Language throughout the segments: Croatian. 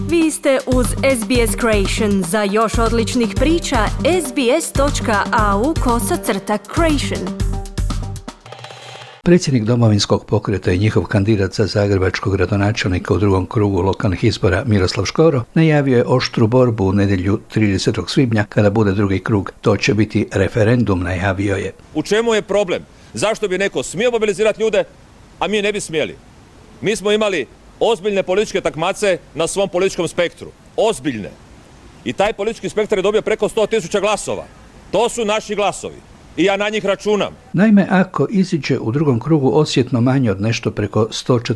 Vi ste uz SBS Creation. Za još odličnih priča, sbs.au/creation. Predsjednik Domovinskog pokreta i njihov kandidat za zagrebačkog gradonačelnika u drugom krugu lokalnih izbora Miroslav Škoro najavio je oštru borbu u nedjelju 30. svibnja kada bude drugi krug. To će biti referendum, najavio je. U čemu je problem? Zašto bi neko smio mobilizirati ljude, a mi ne bi smjeli? Mi smo imali ozbiljne političke takmace na svom političkom spektru. Ozbiljne. I taj politički spektar je dobio preko 100.000 glasova. To su naši glasovi. I ja na njih računam. Naime, ako iziđe u drugom krugu osjetno manje od nešto preko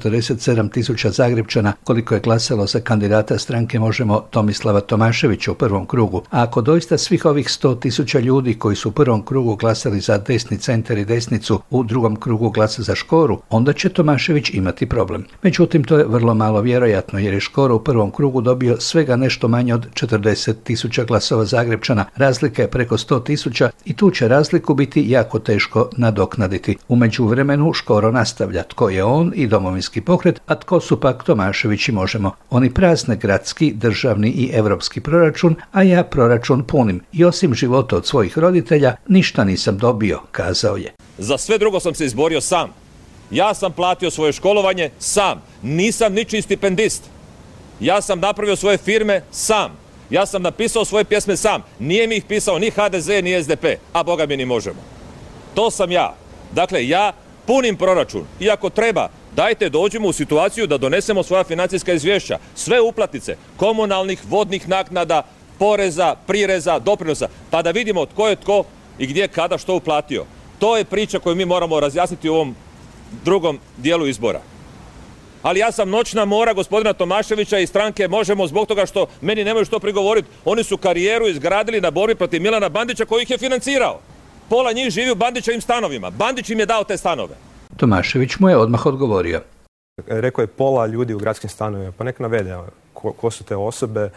147.000 Zagrepčana, koliko je glasalo za kandidata stranke Možemo Tomislava Tomaševića u prvom krugu, a ako doista svih ovih 100.000 ljudi koji su u prvom krugu glasali za desni centar i desnicu u drugom krugu glasa za Škoru, onda će Tomašević imati problem. Međutim, to je vrlo malo vjerojatno, jer je Škoro u prvom krugu dobio svega nešto manje od 40.000 glasova Zagrepčana. Razlika je preko 100.000 i tu će razliku biti jako teško nadoknaditi. U međuvremenu Škoro nastavlja tko je on i Domovinski pokret, a tko su pak Tomašević i Možemo. Oni prazne gradski, državni i europski proračun, a ja proračun punim. I osim života od svojih roditelja, ništa nisam dobio, kazao je. Za sve drugo sam se izborio sam. Ja sam platio svoje školovanje sam. Nisam ničiji stipendist. Ja sam napravio svoje firme sam. Ja sam napisao svoje pjesme sam. Nije mi ih pisao ni HDZ, ni SDP, a Boga mi ni Možemo. To sam ja. Dakle, ja punim proračun. I ako treba, dajte dođemo u situaciju da donesemo svoja financijska izvješća. Sve uplatnice, komunalnih, vodnih naknada, poreza, prireza, doprinosa, pa da vidimo tko je tko i gdje, kada, što uplatio. To je priča koju mi moramo razjasniti u ovom drugom dijelu izbora. Ali ja sam noćna mora gospodina Tomaševića i stranke Možemo zbog toga što meni nemaju što prigovoriti. Oni su karijeru izgradili na borbi protiv Milana Bandića koji ih je financirao. Pola njih živi u Bandićevim stanovima. Bandić im je dao te stanove. Tomašević mu je odmah odgovorio. Rekao je pola ljudi u gradskim stanovima. Pa nek navede ko su te osobe.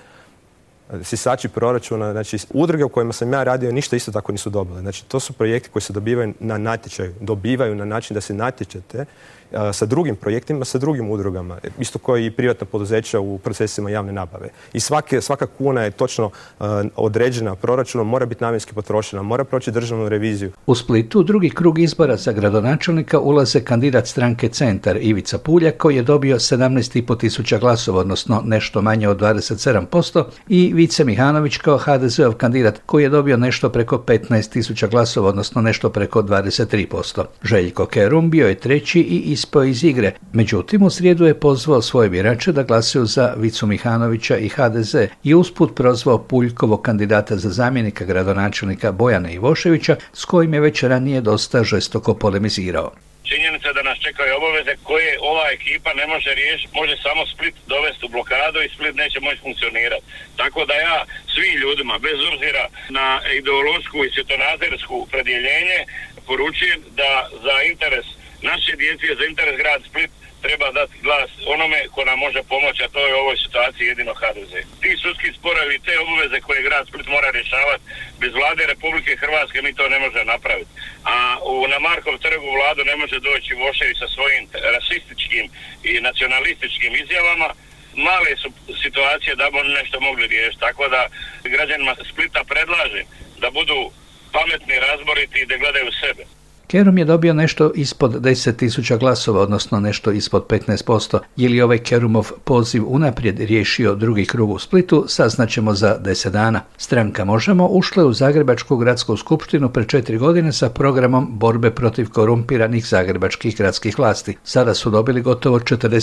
Sisači proračuna, znači udruge u kojima sam ja radio ništa isto tako nisu dobile. Znači to su projekti koji se dobivaju na natječaju, dobivaju na način da se natječete sa drugim projektima, sa drugim udrugama. Isto kao i privatna poduzeća u procesima javne nabave. I svaka kuna je točno određena proračunom, mora biti namjenski potrošena, mora proći državnu reviziju. U Splitu drugi krug izbora za gradonačelnika ulaze kandidat stranke Centar Ivica Puljak koji je dobio 17.500 glasova, odnosno nešto manje od 27%, i Vice Mihanović kao HDZ-ov kandidat koji je dobio nešto preko 15.000 glasova, odnosno nešto preko 23%. Željko Kerum bio je treći i ispao iz igre. Međutim, u srijedu je pozvao svoje birače da glasuju za Vicu Mihanovića i HDZ i usput prozvao Puljkovog kandidata za zamjenika gradonačelnika Bojana Ivoševića s kojim je već ranije dosta žestoko polemizirao. Činjenica da nas čekaju obaveze koje ova ekipa ne može riješiti, može samo Split dovesti u blokadu i Split neće moći funkcionirati. Tako da ja svim ljudima, bez obzira na ideološku i svjetonazorsku opredjeljenje, poručujem da za interes naše djece, za interes grad Split treba dati glas onome ko nam može pomoći, a to je u ovoj situaciji jedino HDZ. Ti sudski sporovi, te obaveze koje grad Split mora rješavati, bez vlade Republike Hrvatske mi to ne može napraviti. A na Markov trgu vladu ne može doći Vošević sa svojim rasističkim i nacionalističkim izjavama. Male su situacije da bi oni nešto mogli riješiti. Tako da građanima Splita predlažem da budu pametni, razboriti i da gledaju sebe. Kerum je dobio nešto ispod 10.000 glasova, odnosno nešto ispod 15%. Je li ovaj Kerumov poziv unaprijed riješio drugi krug u Splitu, saznaćemo za 10 dana. Stranka Možemo ušla je u Zagrebačku gradsku skupštinu pred 4 godine sa programom borbe protiv korumpiranih zagrebačkih gradskih vlasti. Sada su dobili gotovo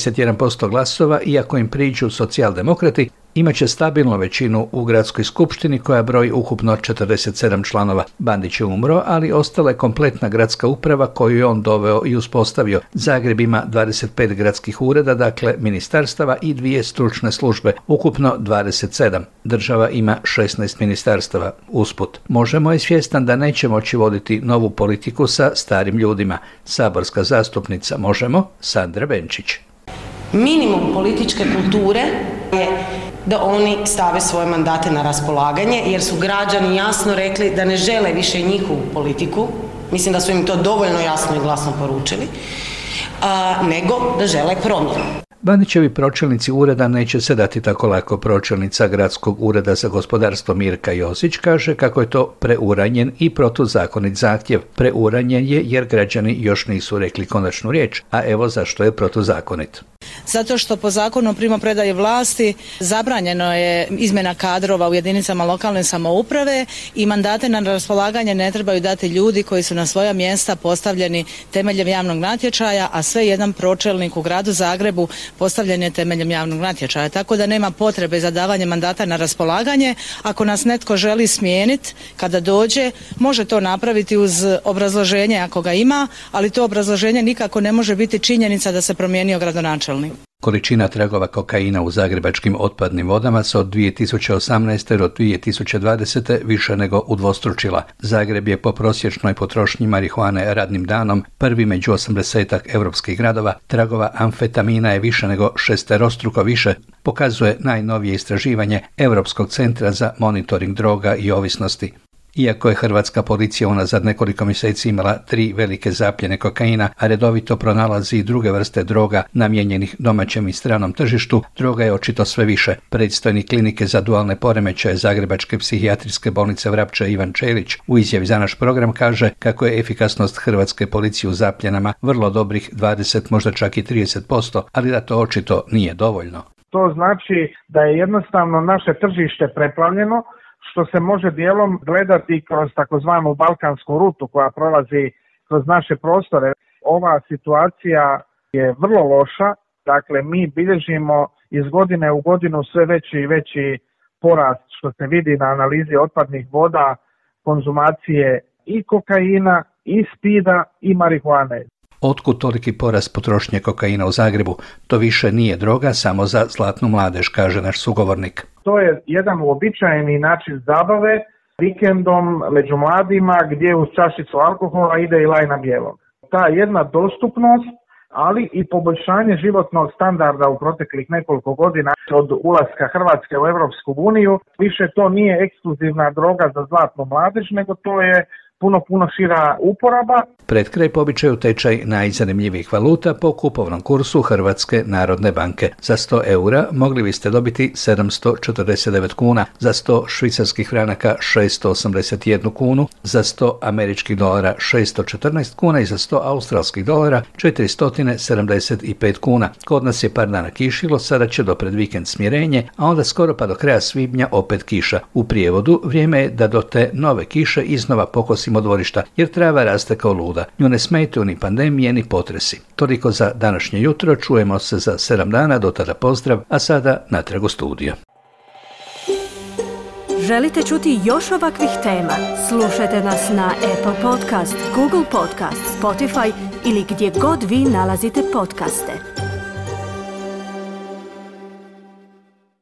41% glasova i ako im priđu socijaldemokrati, imaće stabilnu većinu u gradskoj skupštini koja broji ukupno 47 članova. Bandić je umro, ali ostala je kompletna gradska uprava koju je on doveo i uspostavio. Zagreb ima 25 gradskih ureda, dakle ministarstava i 2 stručne službe, ukupno 27. Država ima 16 ministarstava. Usput, Možemo je svjestan da neće moći voditi novu politiku sa starim ljudima. Saborska zastupnica Možemo, Sandra Benčić. Minimum političke kulture je da oni stave svoje mandate na raspolaganje, jer su građani jasno rekli da ne žele više njihovu politiku. Mislim da su im to dovoljno jasno i glasno poručili, nego da žele promjenu. Bandićevi pročelnici ureda neće se dati tako lako. Pročelnica Gradskog ureda za gospodarstvo Mirka Josić kaže kako je to preuranjen i protuzakonit zahtjev. Preuranjen je jer građani još nisu rekli konačnu riječ, a evo zašto je protuzakonit. Zato što po zakonu o primopredaji vlasti zabranjeno je izmjena kadrova u jedinicama lokalne samouprave i mandate na raspolaganje ne trebaju dati ljudi koji su na svoja mjesta postavljeni temeljem javnog natječaja, a sve jedan pročelnik u gradu Zagrebu postavljen je temeljem javnog natječaja. Tako da nema potrebe za davanje mandata na raspolaganje. Ako nas netko želi smijeniti, kada dođe, može to napraviti uz obrazloženje ako ga ima, ali to obrazloženje nikako ne može biti činjenica da se promijenio gradonačelnik. Količina tragova kokaina u zagrebačkim otpadnim vodama se od 2018. do 2020. više nego udvostručila. Zagreb je po prosječnoj potrošnji marihuane radnim danom prvi među 80-ak europskih gradova. Tragova amfetamina je više nego šesterostruko više, pokazuje najnovije istraživanje Europskog centra za monitoring droga i ovisnosti. Iako je hrvatska policija unazad nekoliko mjeseci imala 3 velike zapljene kokaina, a redovito pronalazi i druge vrste droga namijenjenih domaćem i stranom tržištu, droga je očito sve više. Predstojnik klinike za dualne poremećaje Zagrebačke psihijatrijske bolnice Vrapče Ivan Čelić u izjavi za naš program kaže kako je efikasnost hrvatske policije u zapljenama vrlo dobrih 20, možda čak i 30%, ali da to očito nije dovoljno. To znači da je jednostavno naše tržište preplavljeno, što se može dijelom gledati kroz takozvanu balkansku rutu koja prolazi kroz naše prostore. Ova situacija je vrlo loša, dakle mi bilježimo iz godine u godinu sve veći i veći porast što se vidi na analizi otpadnih voda, konzumacije i kokaina, i spida i marihuane. Otkud toliki porast potrošnje kokaina u Zagrebu? To više nije droga samo za zlatnu mladež, kaže naš sugovornik. To je jedan uobičajeni način zabave vikendom među mladima gdje uz čašicu alkohola ide i lajna bijelog. Ta jedna dostupnost, ali i poboljšanje životnog standarda u proteklih nekoliko godina od ulaska Hrvatske u Europsku uniju, više to nije ekskluzivna droga za zlatnu mladež, nego to je puno šira uporaba. Pred kraj po običaju tečaj najzanimljivijih valuta po kupovnom kursu Hrvatske narodne banke. Za 100 eura mogli biste dobiti 749 kuna, za 100 švicarskih franaka 681 kunu, za 100 američkih dolara 614 kuna i za 100 australskih dolara 475 kuna. Kod nas je par dana kišilo, sada će do pred vikend smirenje, a onda skoro pa do kraja svibnja opet kiša. U prijevodu vrijeme je da do te nove kiše iznova pokosimo dvorišta, jer trava raste kao luda. Nju ne smetaju ni pandemije ni potresi. Toliko za današnje jutro, čujemo se za 7 dana, do tada pozdrav, a sada natrag u studio. Želite čuti još ovakvih tema? Slušajte nas na Apple Podcast, Google Podcast, Spotify ili gdje god vi nalazite podcaste.